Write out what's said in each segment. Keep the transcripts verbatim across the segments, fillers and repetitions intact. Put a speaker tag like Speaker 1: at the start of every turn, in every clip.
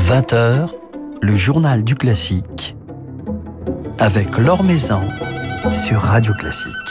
Speaker 1: vingt heures, le journal du classique avec Laure Maison sur Radio Classique.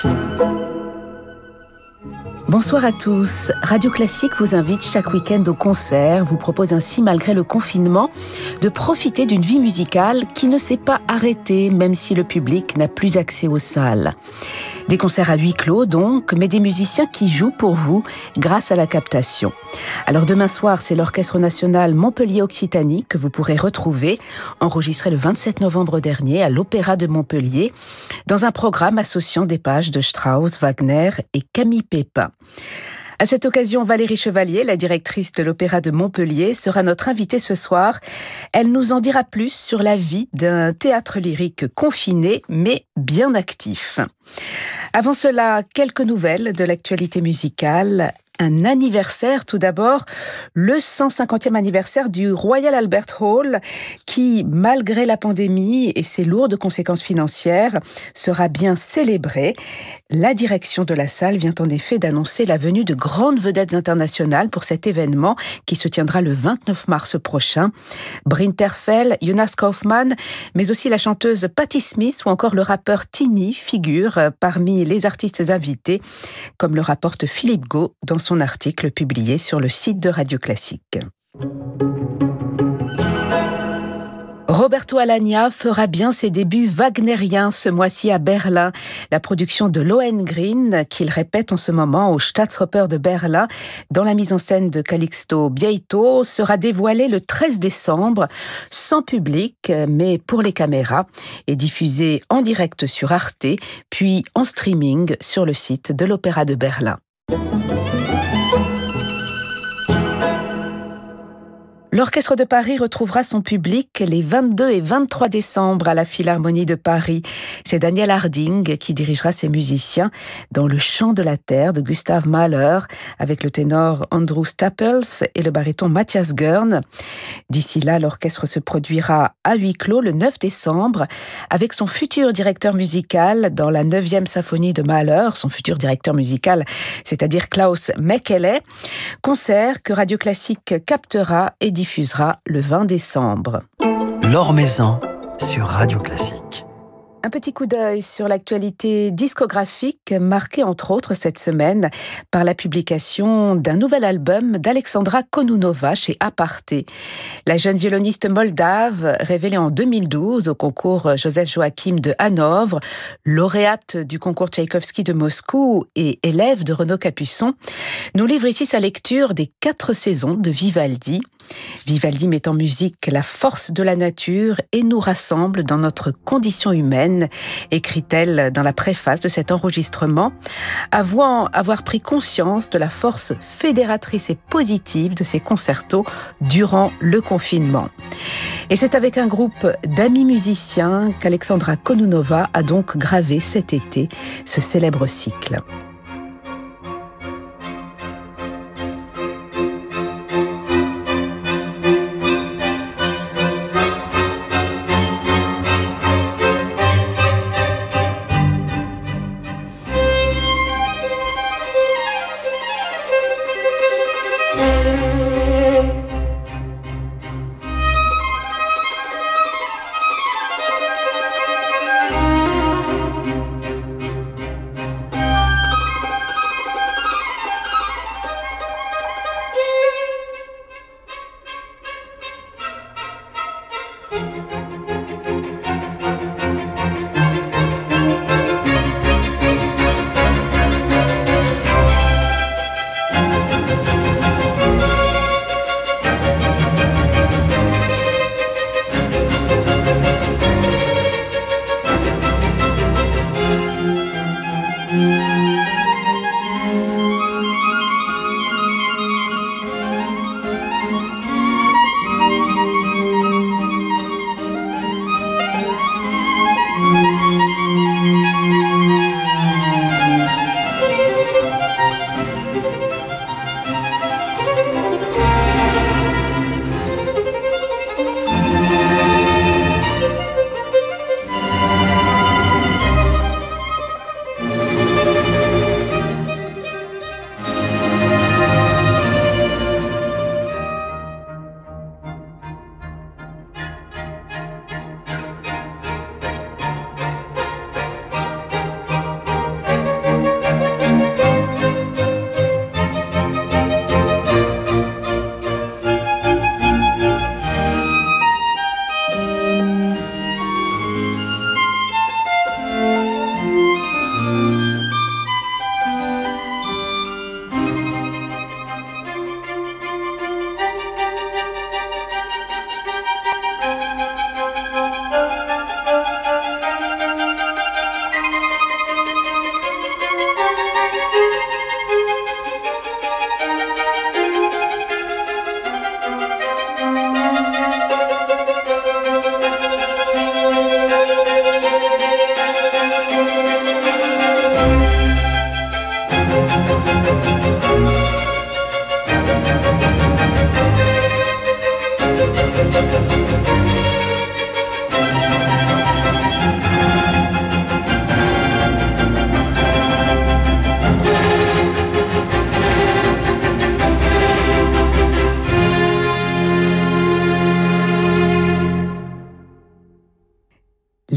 Speaker 2: Bonsoir à tous. Radio Classique vous invite chaque week-end au concert, vous propose ainsi, malgré le confinement, de profiter d'une vie musicale qui ne s'est pas arrêtée, même si le public n'a plus accès aux salles. Des concerts à huis clos donc, mais des musiciens qui jouent pour vous grâce à la captation. Alors demain soir, c'est l'Orchestre National Montpellier-Occitanie que vous pourrez retrouver, enregistré le vingt-sept novembre dernier à l'Opéra de Montpellier, dans un programme associant des pages de Strauss, Wagner et Camille Pépin. À cette occasion, Valérie Chevalier, la directrice de l'Opéra de Montpellier, sera notre invitée ce soir. Elle nous en dira plus sur la vie d'un théâtre lyrique confiné, mais bien actif. Avant cela, quelques nouvelles de l'actualité musicale. Un anniversaire, tout d'abord, le cent cinquantième anniversaire du Royal Albert Hall, qui, malgré la pandémie et ses lourdes conséquences financières, sera bien célébré. La direction de la salle vient en effet d'annoncer la venue de grandes vedettes internationales pour cet événement qui se tiendra le vingt-neuf mars prochain. Bryn Terfel, Jonas Kaufmann, mais aussi la chanteuse Patti Smith ou encore le rappeur Tini figurent parmi les artistes invités, comme le rapporte Philippe Gau dans son article publié sur le site de Radio Classique. Roberto Alagna fera bien ses débuts wagnériens ce mois-ci à Berlin. La production de Lohengrin, qu'il répète en ce moment au Staatsoper de Berlin, dans la mise en scène de Calixto Bieito, sera dévoilée le treize décembre, sans public, mais pour les caméras, et diffusée en direct sur Arte, puis en streaming sur le site de l'Opéra de Berlin. L'Orchestre de Paris retrouvera son public les vingt-deux et vingt-trois décembre à la Philharmonie de Paris. C'est Daniel Harding qui dirigera ses musiciens dans Le Chant de la Terre de Gustav Mahler avec le ténor Andrew Staples et le baryton Matthias Görn. D'ici là, l'orchestre se produira à huis clos le neuf décembre avec son futur directeur musical dans la neuvième symphonie de Mahler, son futur directeur musical, c'est-à-dire Klaus Mekele. Concert que Radio Classique captera et diffusera le vingt décembre.
Speaker 1: Laure Maison sur Radio Classique.
Speaker 2: Un petit coup d'œil sur l'actualité discographique marquée entre autres cette semaine par la publication d'un nouvel album d'Alexandra Kononova chez Aparté. La jeune violoniste moldave, révélée en deux mille douze au concours Joseph Joachim de Hanovre, lauréate du concours Tchaïkovski de Moscou et élève de Renaud Capuçon, nous livre ici sa lecture des quatre saisons de Vivaldi. Vivaldi met en musique la force de la nature et nous rassemble dans notre condition humaine, écrit-elle dans la préface de cet enregistrement, avouant avoir pris conscience de la force fédératrice et positive de ses concertos durant le confinement. Et c'est avec un groupe d'amis musiciens qu'Alexandra Kononova a donc gravé cet été ce célèbre cycle.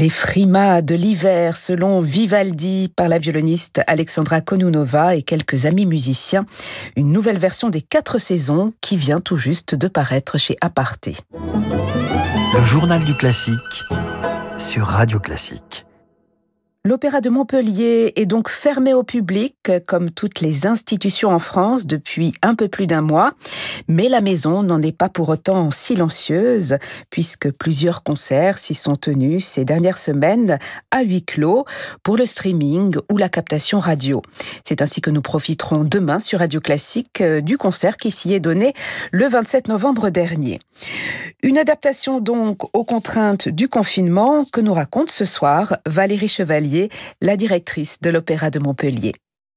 Speaker 2: Les frimas de l'hiver, selon Vivaldi, par la violoniste Alexandra Konounova et quelques amis musiciens. Une nouvelle version des quatre saisons qui vient tout juste de paraître chez Aparté.
Speaker 1: Le journal du classique sur Radio Classique.
Speaker 2: L'Opéra de Montpellier est donc fermé au public, comme toutes les institutions en France, depuis un peu plus d'un mois. Mais la maison n'en est pas pour autant silencieuse, puisque plusieurs concerts s'y sont tenus ces dernières semaines à huis clos pour le streaming ou la captation radio. C'est ainsi que nous profiterons demain sur Radio Classique du concert qui s'y est donné le vingt-sept novembre dernier. Une adaptation donc aux contraintes du confinement que nous raconte ce soir Valérie Chevalier, la directrice de l'Opéra de Montpellier.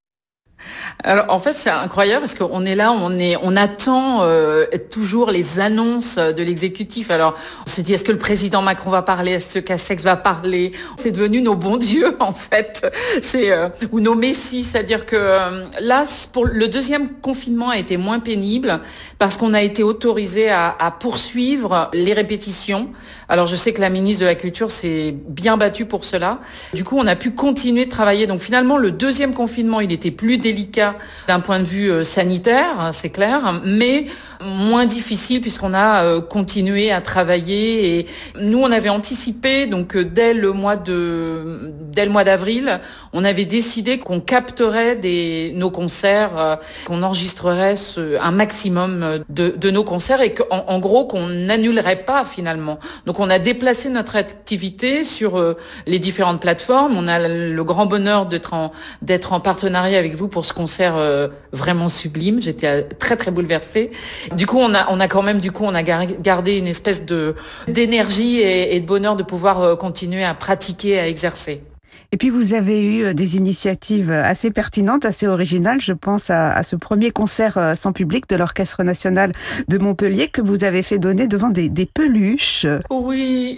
Speaker 3: Alors en fait c'est incroyable parce qu'on est là, on est, on attend euh, toujours les annonces de l'exécutif. Alors on se dit est-ce que le président Macron va parler, est-ce que Castex va parler. C'est devenu nos bons dieux en fait, c'est euh, ou nos messies, c'est-à-dire que euh, là pour le deuxième confinement a été moins pénible parce qu'on a été autorisé à, à poursuivre les répétitions. Alors je sais que la ministre de la Culture s'est bien battue pour cela. Du coup on a pu continuer de travailler. Donc finalement le deuxième confinement il était plus délicat d'un point de vue sanitaire, c'est clair, mais moins difficile puisqu'on a continué à travailler. Et nous, on avait anticipé, donc dès le mois de, dès le mois d'avril, on avait décidé qu'on capterait des, nos concerts, qu'on enregistrerait ce, un maximum de, de nos concerts et qu'en en gros qu'on n'annulerait pas finalement. Donc on a déplacé notre activité sur les différentes plateformes. On a le grand bonheur d'être en, d'être en partenariat avec vous pour ce concert euh, vraiment sublime. J'étais très très bouleversée. Du coup, on a on a quand même du coup on a gardé une espèce de d'énergie et, et de bonheur de pouvoir euh, continuer à pratiquer, à exercer.
Speaker 2: Et puis vous avez eu des initiatives assez pertinentes, assez originales. Je pense à, à ce premier concert sans public de l'Orchestre national de Montpellier que vous avez fait donner devant des, des peluches.
Speaker 3: Oui,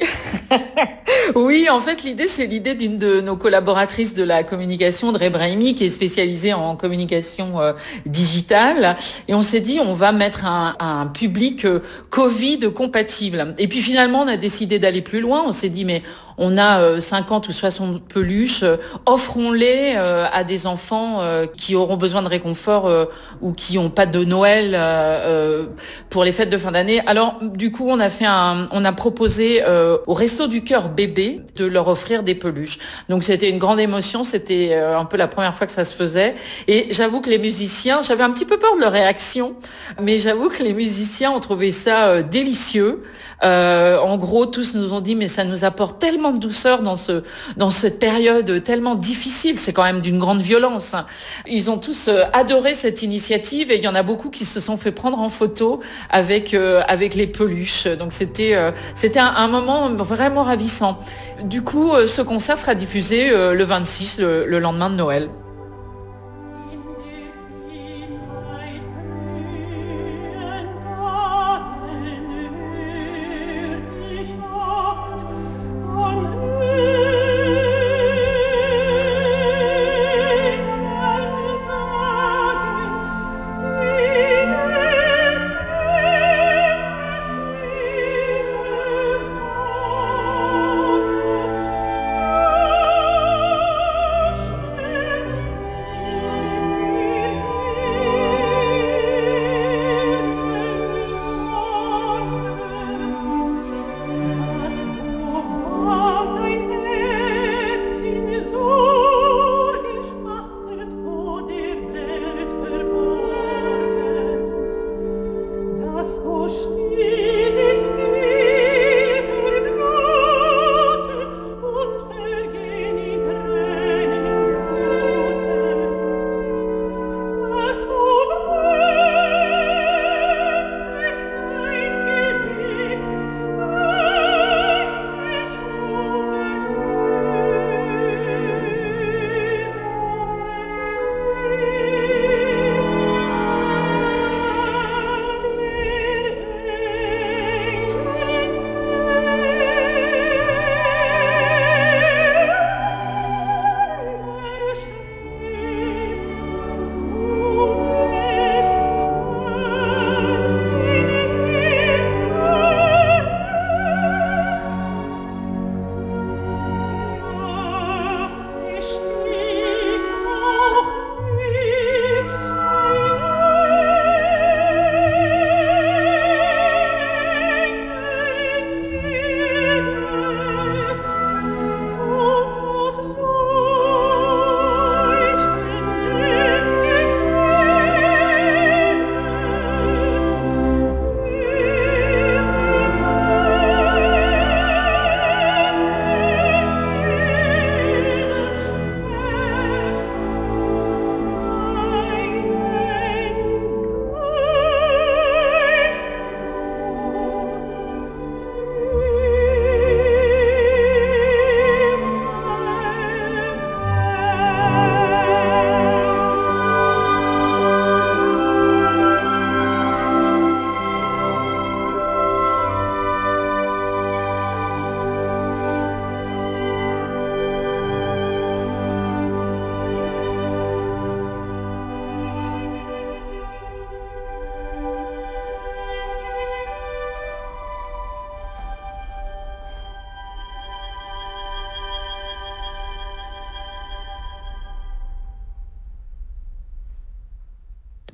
Speaker 3: oui. En fait, l'idée c'est l'idée d'une de nos collaboratrices de la communication, Dre Brahimi, qui est spécialisée en communication euh, digitale. Et on s'est dit on va mettre un, un public euh, Covid compatible. Et puis finalement on a décidé d'aller plus loin. On s'est dit mais on a euh, cinquante ou soixante peluches, euh, offrons-les euh, à des enfants euh, qui auront besoin de réconfort euh, ou qui n'ont pas de Noël euh, pour les fêtes de fin d'année. Alors du coup, on a fait un, on a proposé euh, au Resto du Cœur bébé de leur offrir des peluches. Donc c'était une grande émotion, c'était euh, un peu la première fois que ça se faisait. Et j'avoue que les musiciens, j'avais un petit peu peur de leur réaction, mais j'avoue que les musiciens ont trouvé ça euh, délicieux. Euh, en gros, tous nous ont dit mais ça nous apporte tellement de douceur dans ce dans cette période tellement difficile, c'est quand même d'une grande violence. Ils ont tous adoré cette initiative et il y en a beaucoup qui se sont fait prendre en photo avec euh, avec les peluches. Donc c'était euh, c'était un, un moment vraiment ravissant. Du coup, euh, ce concert sera diffusé euh, le vingt-six, le, le lendemain de Noël.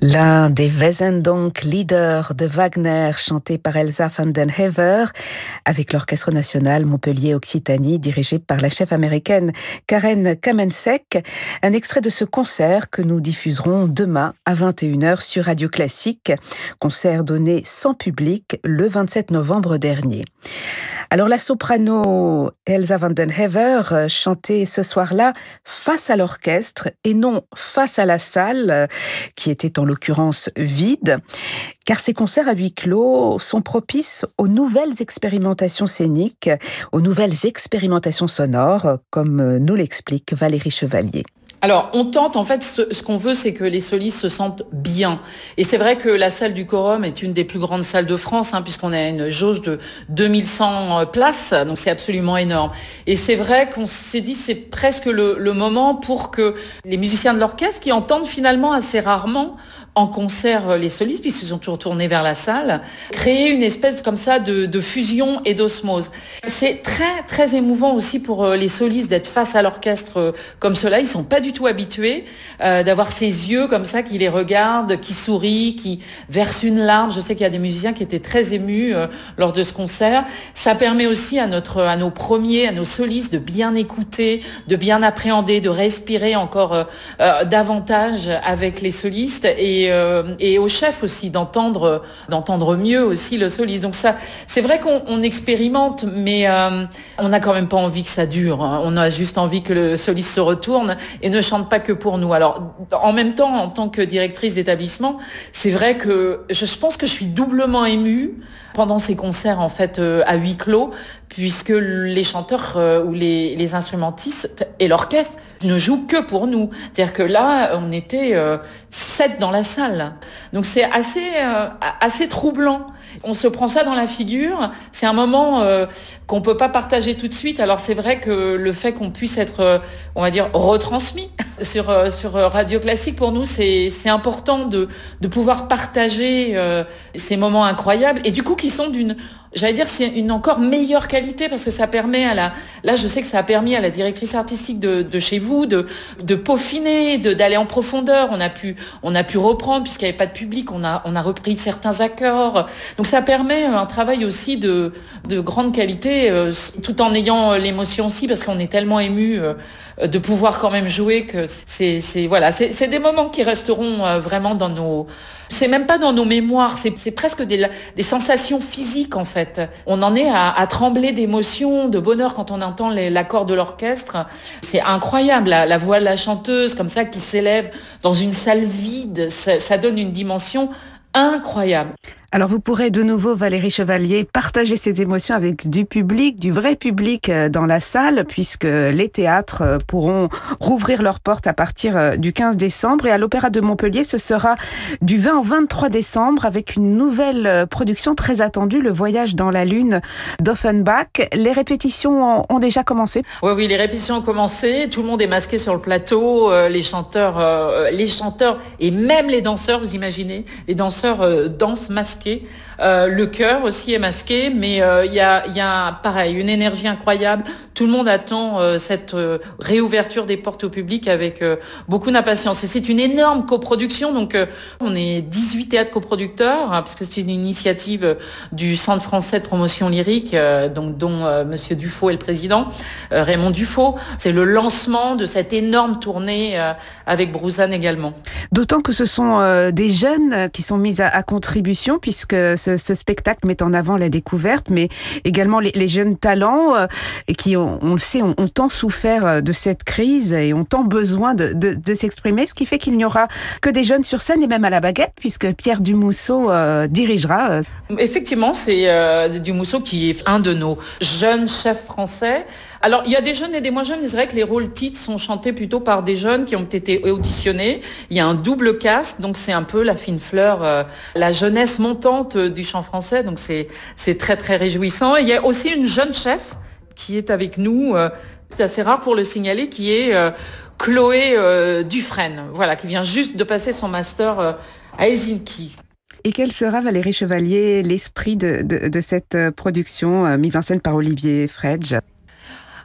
Speaker 2: L'un des Wesendonck-Lieder de Wagner, chanté par Elsa van den Hever, avec l'Orchestre national Montpellier-Occitanie, dirigé par la chef américaine Karen Kamensek. Un extrait de ce concert que nous diffuserons demain à vingt et une heures sur Radio Classique. Concert donné sans public le vingt-sept novembre dernier. Alors la soprano Elsa van den Hever chantait ce soir-là face à l'orchestre et non face à la salle, qui était en l'occurrence vide, car ces concerts à huis clos sont propices aux nouvelles expérimentations scéniques, aux nouvelles expérimentations sonores, comme nous l'explique Valérie Chevalier.
Speaker 3: Alors, on tente, en fait, ce, ce qu'on veut, c'est que les solistes se sentent bien. Et c'est vrai que la salle du Quorum est une des plus grandes salles de France, hein, puisqu'on a une jauge de deux mille cent places, donc c'est absolument énorme. Et c'est vrai qu'on s'est dit, c'est presque le, le moment pour que les musiciens de l'orchestre, qui entendent finalement assez rarement en concert les solistes, puisqu'ils sont toujours tournés vers la salle, créer une espèce comme ça de, de fusion et d'osmose. C'est très, très émouvant aussi pour les solistes d'être face à l'orchestre comme cela. Ils sont pas du tout habitués euh, d'avoir ces yeux comme ça qui les regardent, qui sourient, qui versent une larme. Je sais qu'il y a des musiciens qui étaient très émus euh, lors de ce concert. Ça permet aussi à notre, à nos premiers, à nos solistes de bien écouter, de bien appréhender, de respirer encore euh, euh, davantage avec les solistes et, euh, et au chef aussi d'entendre, d'entendre mieux aussi le soliste. Donc ça, c'est vrai qu'on on expérimente, mais euh, on n'a quand même pas envie que ça dure. Hein. On a juste envie que le soliste se retourne et ne chante pas que pour nous. Alors, en même temps, en tant que directrice d'établissement, c'est vrai que je pense que je suis doublement émue pendant ces concerts, en fait, euh, à huis clos, puisque les chanteurs euh, ou les, les instrumentistes et l'orchestre ne jouent que pour nous. C'est-à-dire que là, on était euh, sept dans la salle. Donc c'est assez, euh, assez troublant. On se prend ça dans la figure. C'est un moment euh, qu'on peut pas partager tout de suite. Alors c'est vrai que le fait qu'on puisse être, euh, on va dire, retransmis sur euh, sur Radio Classique, pour nous, c'est c'est important de de pouvoir partager euh, ces moments incroyables et du coup qui sont d'une, j'allais dire, c'est une encore meilleure qualité parce que ça permet à la, là je sais que ça a permis à la directrice artistique de, de chez vous de, de peaufiner, de, d'aller en profondeur. On a pu, on a pu reprendre puisqu'il n'y avait pas de public, on a, on a repris certains accords. Donc ça permet un travail aussi de, de grande qualité, euh, tout en ayant l'émotion aussi parce qu'on est tellement ému euh, de pouvoir quand même jouer que c'est, c'est voilà, c'est, c'est des moments qui resteront euh, vraiment dans nos, c'est même pas dans nos mémoires, c'est, c'est presque des, des sensations physiques en fait. On en est à, à trembler d'émotion, de bonheur quand on entend les, l'accord de l'orchestre. C'est incroyable, la, la voix de la chanteuse comme ça qui s'élève dans une salle vide, ça, ça donne une dimension incroyable.
Speaker 2: Alors vous pourrez de nouveau, Valérie Chevalier, partager ces émotions avec du public, du vrai public dans la salle, puisque les théâtres pourront rouvrir leurs portes à partir du quinze décembre. Et à l'Opéra de Montpellier, ce sera du vingt au vingt-trois décembre avec une nouvelle production très attendue, Le Voyage dans la Lune d'Offenbach. Les répétitions ont déjà commencé?
Speaker 3: Oui, oui, les répétitions ont commencé. Tout le monde est masqué sur le plateau. Euh, les chanteurs, euh, les chanteurs et même les danseurs, vous imaginez, les danseurs euh, dansent masqués. Euh, le chœur aussi est masqué, mais il euh, y a, y a pareil une énergie incroyable. Tout le monde attend euh, cette euh, réouverture des portes au public avec euh, beaucoup d'impatience. Et c'est une énorme coproduction, donc euh, on est dix-huit théâtres coproducteurs, hein, parce que c'est une initiative du Centre français de promotion lyrique, euh, donc, dont euh, Monsieur Dufaux est le président, euh, Raymond Dufaux. C'est le lancement de cette énorme tournée euh, avec Brouzane également.
Speaker 2: D'autant que ce sont euh, des jeunes qui sont mis à, à contribution, puisque ce, ce spectacle met en avant la découverte, mais également les, les jeunes talents euh, et qui, on, on le sait, ont, ont tant souffert de cette crise et ont tant besoin de, de, de s'exprimer, ce qui fait qu'il n'y aura que des jeunes sur scène et même à la baguette, puisque Pierre Dumousseau euh, dirigera.
Speaker 3: Effectivement, c'est euh, Dumousseau qui est un de nos jeunes chefs français. Alors, il y a des jeunes et des moins jeunes, mais c'est vrai que les rôles titres sont chantés plutôt par des jeunes qui ont été auditionnés. Il y a un double cast, donc c'est un peu la fine fleur, euh, la jeunesse montante du chant français, donc c'est, c'est très très réjouissant. Et il y a aussi une jeune chef qui est avec nous, euh, c'est assez rare pour le signaler, qui est euh, Chloé euh, Dufresne, voilà, qui vient juste de passer son master euh, à Helsinki.
Speaker 2: Et quel sera, Valérie Chevalier, l'esprit de, de, de cette production euh, mise en scène par Olivier Fredge ?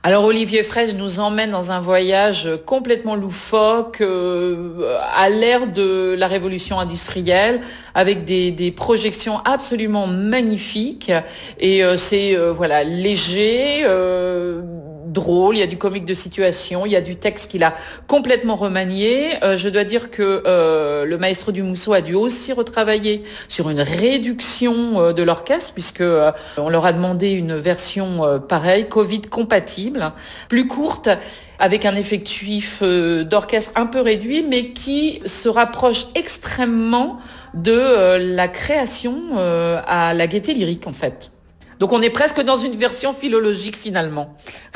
Speaker 3: Alors Olivier Fraîche nous emmène dans un voyage complètement loufoque, euh, à l'ère de la révolution industrielle, avec des, des projections absolument magnifiques. Et euh, c'est euh, voilà léger, euh, drôle, il y a du comique de situation, il y a du texte qu'il a complètement remanié. Euh, je dois dire que euh, le Maestro du Musso a dû aussi retravailler sur une réduction euh, de l'orchestre, puisque euh, on leur a demandé une version euh, pareille, Covid compatible, plus courte, avec un effectif euh, d'orchestre un peu réduit, mais qui se rapproche extrêmement de euh, la création euh, à la Gaîté Lyrique, en fait. Donc on est presque dans une version philologique finalement.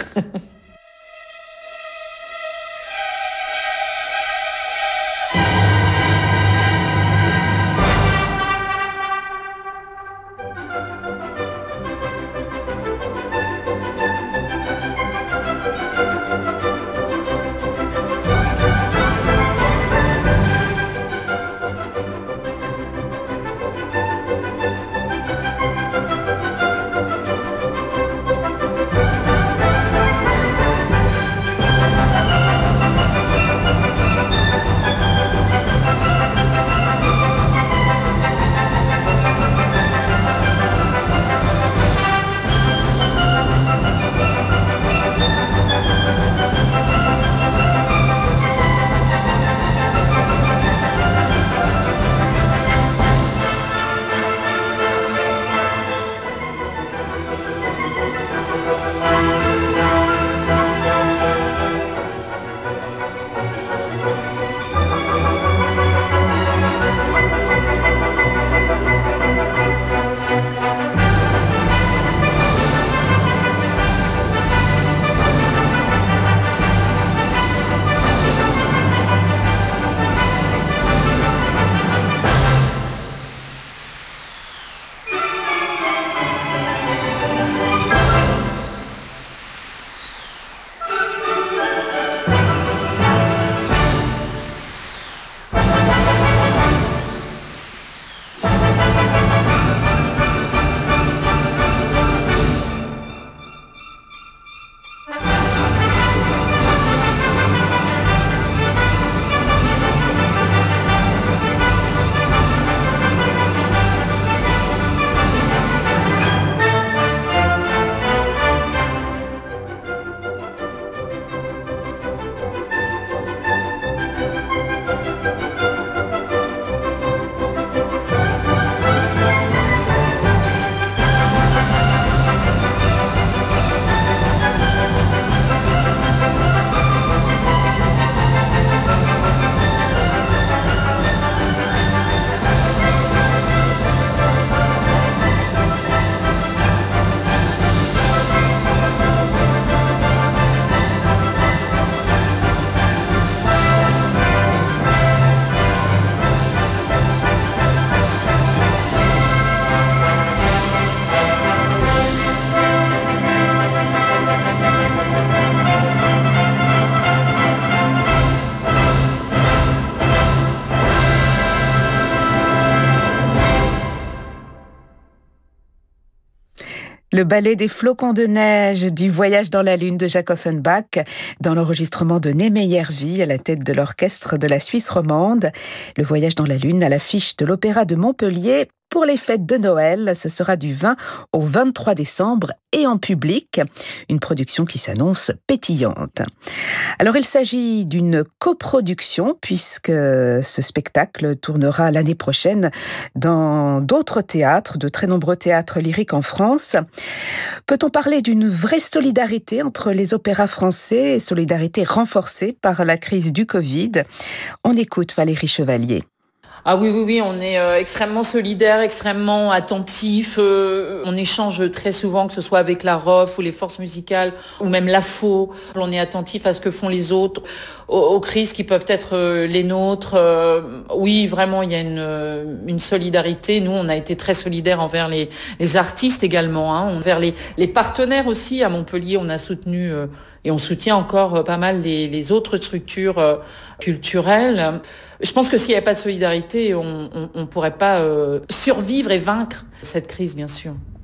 Speaker 2: Le ballet des flocons de neige du Voyage dans la Lune de Jacques Offenbach, dans l'enregistrement de Niemeyer Vie à la tête de l'orchestre de la Suisse romande. Le Voyage dans la Lune à l'affiche de l'Opéra de Montpellier pour les fêtes de Noël. Ce sera du vingt au vingt-trois décembre et en public. Une production qui s'annonce pétillante. Alors il s'agit d'une coproduction puisque ce spectacle tournera l'année prochaine dans d'autres théâtres, de très nombreux théâtres lyriques en France. Peut-on parler d'une vraie solidarité entre les opéras français, solidarité renforcée par la crise du Covid? On écoute Valérie Chevalier.
Speaker 3: Ah oui, oui, oui, on est euh, extrêmement solidaires, extrêmement attentifs. Euh, on échange très souvent, que ce soit avec la R O F ou les forces musicales, ou même l'A F O. On est attentif à ce que font les autres, aux, aux crises qui peuvent être euh, les nôtres. Euh, oui, vraiment, il y a une, une solidarité. Nous, on a été très solidaires envers les, les artistes également, hein, envers les, les partenaires aussi. À Montpellier, on a soutenu... Euh, Et on soutient encore pas mal les, les autres structures euh, culturelles. Je pense que s'il n'y avait pas de solidarité, on ne pourrait pas euh, survivre et vaincre cette crise, bien sûr.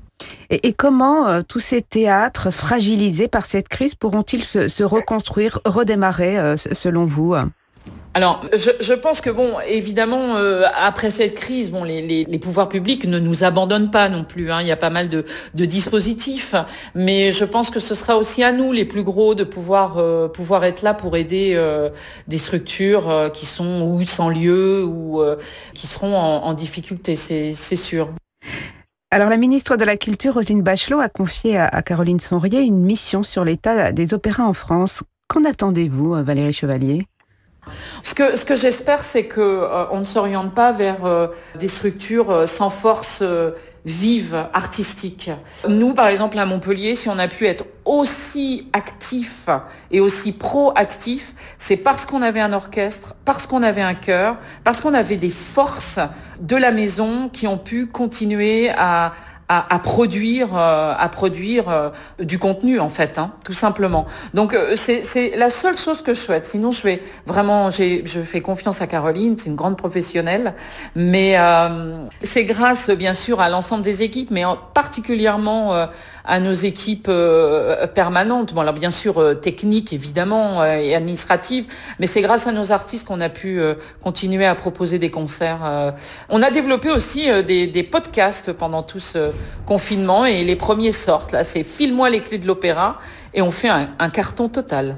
Speaker 2: Et, et comment euh, tous ces théâtres fragilisés par cette crise pourront-ils se, se reconstruire, redémarrer, euh, selon vous ?
Speaker 3: Alors, je, je pense que bon, évidemment, euh, après cette crise, bon, les, les, les pouvoirs publics ne nous abandonnent pas non plus. Hein. Il y a pas mal de, de dispositifs, mais je pense que ce sera aussi à nous, les plus gros, de pouvoir euh, pouvoir être là pour aider euh, des structures euh, qui sont ou sans lieu ou euh, qui seront en, en difficulté. C'est, c'est sûr.
Speaker 2: Alors, la ministre de la Culture, Roselyne Bachelot, a confié à, à Caroline Sonriet une mission sur l'état des opéras en France. Qu'en attendez-vous, Valérie Chevalier ?
Speaker 3: Ce que, ce que j'espère, c'est qu'on euh, ne s'oriente pas vers euh, des structures euh, sans force euh, vive, artistique. Nous, par exemple, à Montpellier, si on a pu être aussi actifs et aussi proactifs, c'est parce qu'on avait un orchestre, parce qu'on avait un chœur, parce qu'on avait des forces de la maison qui ont pu continuer à À, à produire, euh, à produire euh, du contenu en fait, hein, tout simplement. Donc euh, c'est, c'est la seule chose que je souhaite. Sinon, je vais vraiment, j'ai, je fais confiance à Caroline, c'est une grande professionnelle, mais euh, c'est grâce bien sûr à l'ensemble des équipes, mais en, particulièrement euh, à nos équipes euh, permanentes. Bon, alors bien sûr euh, techniques évidemment euh, et administratives, mais c'est grâce à nos artistes qu'on a pu euh, continuer à proposer des concerts. Euh. On a développé aussi euh, des, des podcasts pendant tout ce confinement et les premiers sortent. Là, c'est File-moi les clés de l'opéra et on fait un, un carton total.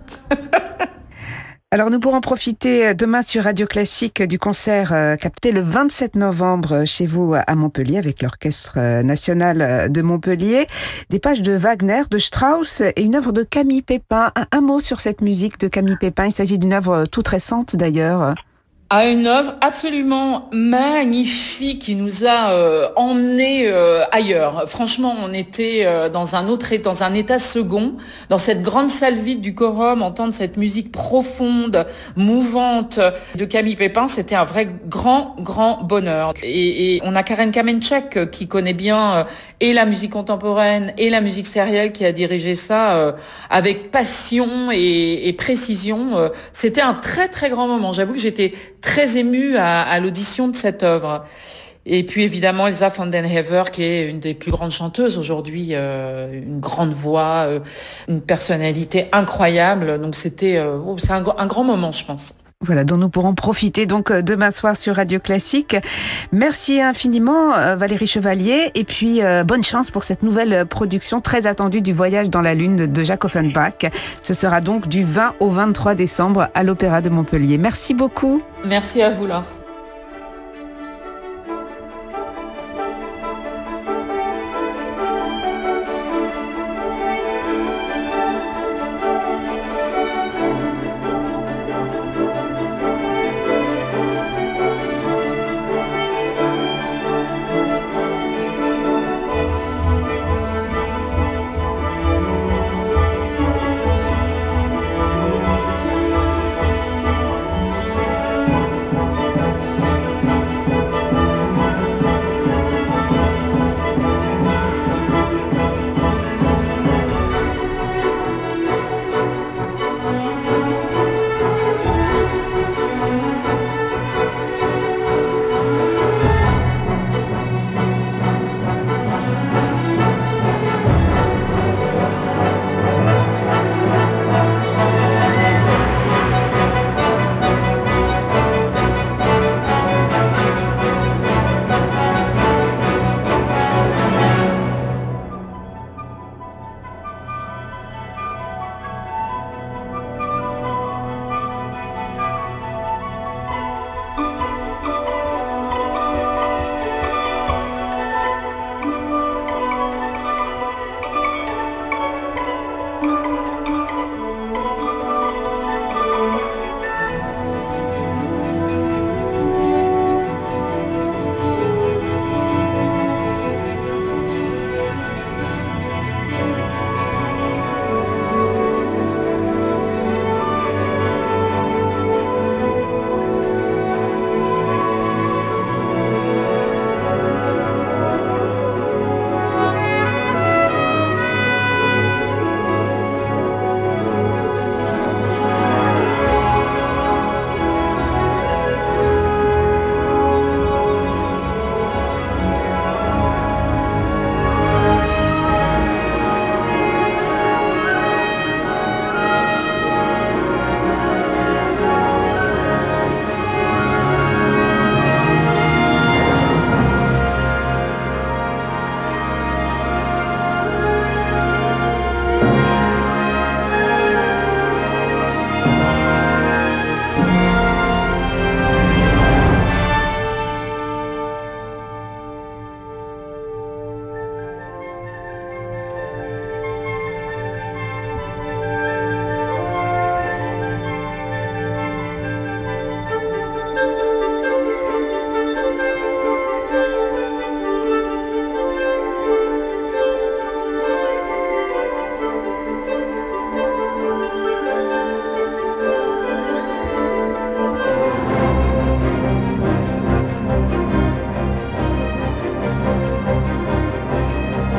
Speaker 2: Alors, nous pourrons profiter demain sur Radio Classique du concert euh, capté le vingt-sept novembre chez vous à Montpellier avec l'Orchestre national de Montpellier. Des pages de Wagner, de Strauss et une œuvre de Camille Pépin. Un, un mot sur cette musique de Camille Pépin. Il s'agit d'une œuvre toute récente d'ailleurs.
Speaker 3: À une œuvre absolument magnifique qui nous a euh, emmenés euh, ailleurs. Franchement, on était euh, dans un autre, dans un état second, dans cette grande salle vide du Quorum, entendre cette musique profonde, mouvante de Camille Pépin, c'était un vrai grand, grand bonheur. Et, et on a Karen Kamenchek qui connaît bien euh, et la musique contemporaine et la musique sérielle qui a dirigé ça euh, avec passion et, et précision. Euh, c'était un très, très grand moment. J'avoue que j'étais très émue à, à l'audition de cette œuvre. Et puis évidemment Elsa van den Hever, qui est une des plus grandes chanteuses aujourd'hui, euh, une grande voix, euh, une personnalité incroyable. Donc c'était, euh, oh, c'est un, un grand moment, je pense.
Speaker 2: Voilà, dont nous pourrons profiter donc demain soir sur Radio Classique. Merci infiniment Valérie Chevalier et puis euh, bonne chance pour cette nouvelle production très attendue du Voyage dans la Lune de Jacques Offenbach. Ce sera donc du vingt au vingt-trois décembre à l'Opéra de Montpellier. Merci beaucoup.
Speaker 3: Merci à vous, Laure.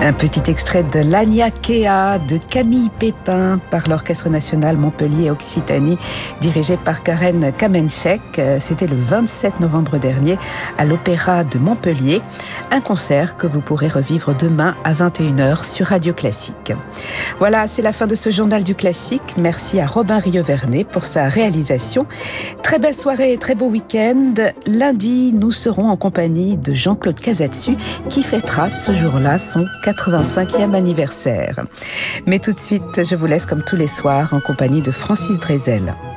Speaker 2: Un petit extrait de l'Ania Kea de Camille Pépin par l'Orchestre national Montpellier-Occitanie dirigé par Karen Kamenchek. C'était le vingt-sept novembre dernier à l'Opéra de Montpellier. Un concert que vous pourrez revivre demain à vingt et une heures sur Radio Classique. Voilà, c'est la fin de ce journal du classique. Merci à Robin Rieuvernet pour sa réalisation. Très belle soirée et très beau week-end. Lundi, nous serons en compagnie de Jean-Claude Casatsu qui fêtera ce jour-là son quatre-vingt-cinquième anniversaire. Mais tout de suite, je vous laisse comme tous les soirs en compagnie de Francis Drezel.